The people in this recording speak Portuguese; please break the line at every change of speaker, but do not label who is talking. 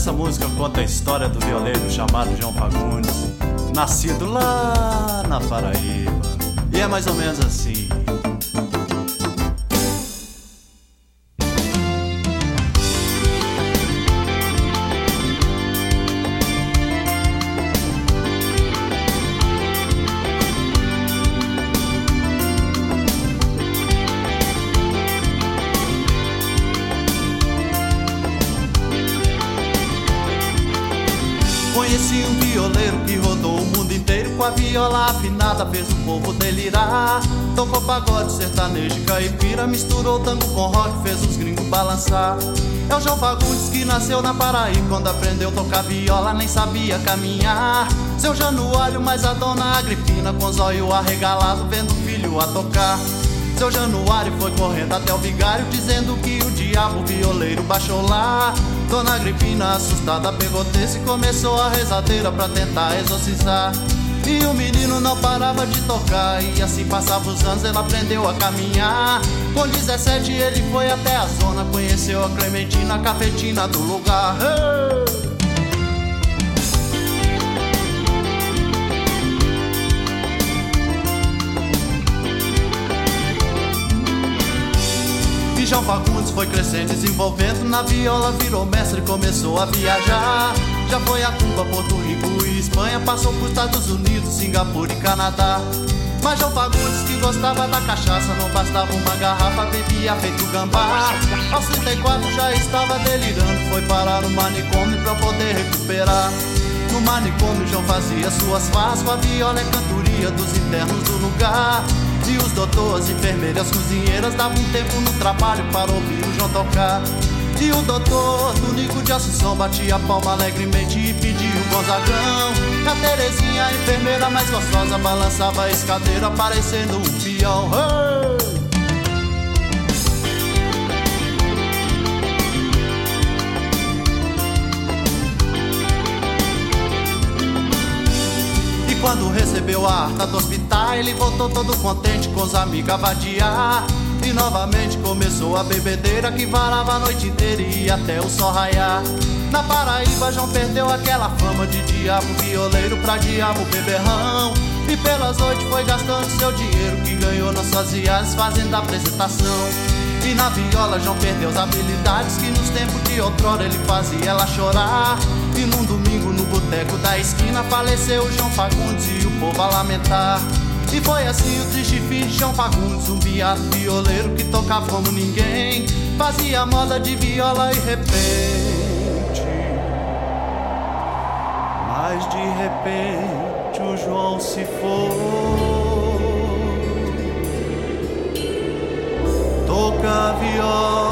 Essa música conta a história do violeiro chamado João Fagundes, nascido lá na Paraíba. E é mais ou menos assim. Conheci um violeiro que rodou o mundo inteiro, com a viola afinada fez o povo delirar. Tocou pagode, sertanejo e caipira, misturou tango com rock, fez os gringos balançar. É o João Fagundes que nasceu na Paraíba, quando aprendeu a tocar viola nem sabia caminhar. Seu Januário mais a dona Agripina, com os olhos arregalados vendo o filho a tocar. Seu Januário foi correndo até o vigário, dizendo que o diabo violeiro baixou lá. Dona Agripina, assustada, pegou terço e começou a rezadeira pra tentar exorcizar. E o menino não parava de tocar, e assim passavam os anos, ele aprendeu a caminhar. Com 17 ele foi até a zona, conheceu a Clementina, a cafetina do lugar. Hey! João Fagundes foi crescendo, desenvolvendo na viola, virou mestre e começou a viajar. Já foi a Cuba, Porto Rico e Espanha, passou por Estados Unidos, Singapura e Canadá. Mas João Fagundes, que gostava da cachaça, não bastava uma garrafa, bebia feito gambá. Aos 34 já estava delirando, foi parar no manicômio pra poder recuperar. No manicômio João fazia suas farras, com a viola e cantoria dos internos do lugar. E os doutores, enfermeiras, cozinheiras davam um tempo no trabalho para ouvir o João tocar. E o doutor Tunico de Assunção batia a palma alegremente e pedia um Gonzagão. E a Terezinha, a enfermeira mais gostosa, balançava a escadeira parecendo um peão. Hey! Quando recebeu a alta do hospital, ele voltou todo contente com os amigos a vadiar. E novamente começou a bebedeira que varava a noite inteira e ia até o sol raiar. Na Paraíba João perdeu aquela fama de diabo violeiro pra diabo beberrão. E pelas noites foi gastando seu dinheiro que ganhou nas suas viagens fazendo a apresentação. E na viola João perdeu as habilidades que nos tempos de outrora ele fazia ela chorar. E num domingo no boteco da esquina faleceu o João Fagundes e o povo a lamentar. E foi assim o triste fim de João Fagundes, um beato violeiro que tocava como ninguém, fazia moda de viola e repente. Mas de repente o João se foi, toca a viola